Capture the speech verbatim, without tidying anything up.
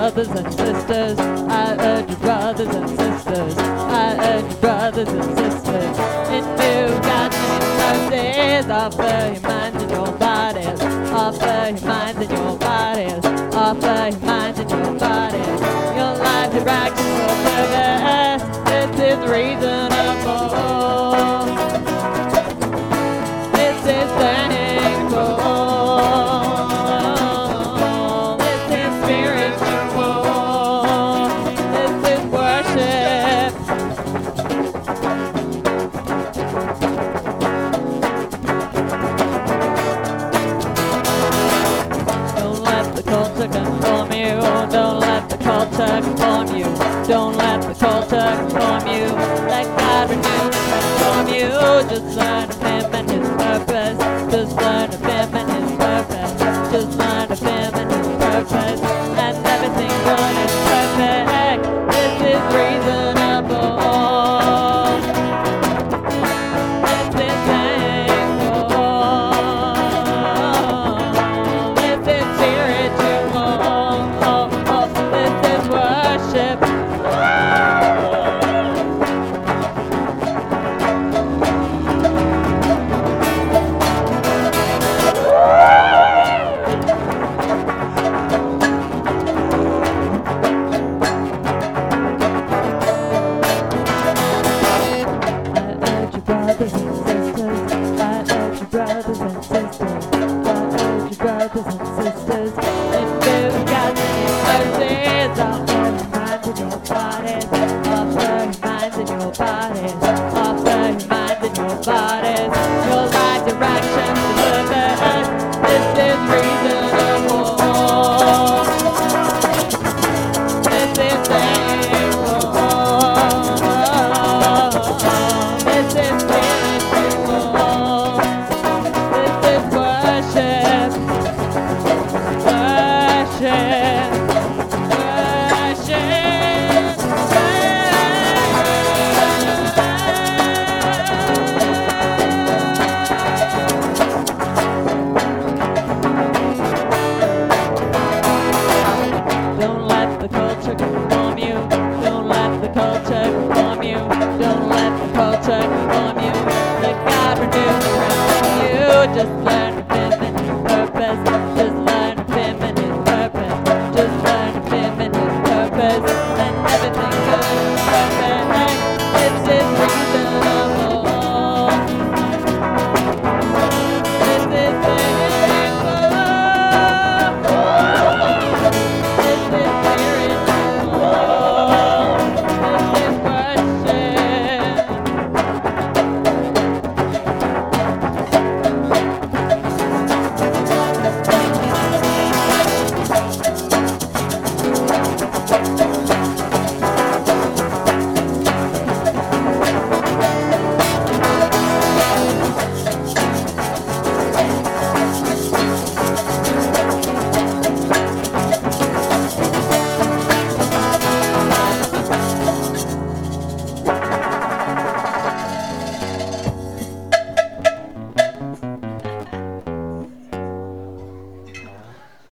brothers and sisters. I urge you, brothers and sisters. I urge you, brothers and sisters. In new gods and mercies, offer your minds and your bodies. Offer your minds and your bodies. Offer your minds and your bodies. Your life, your righteous purpose. This is reasonable. This is standing tall. This is spiritual. This is worship. Don't let the culture conform you. Don't let the culture conform you. Don't let the culture conform you. Let God renew and transform you. Just learn of Him.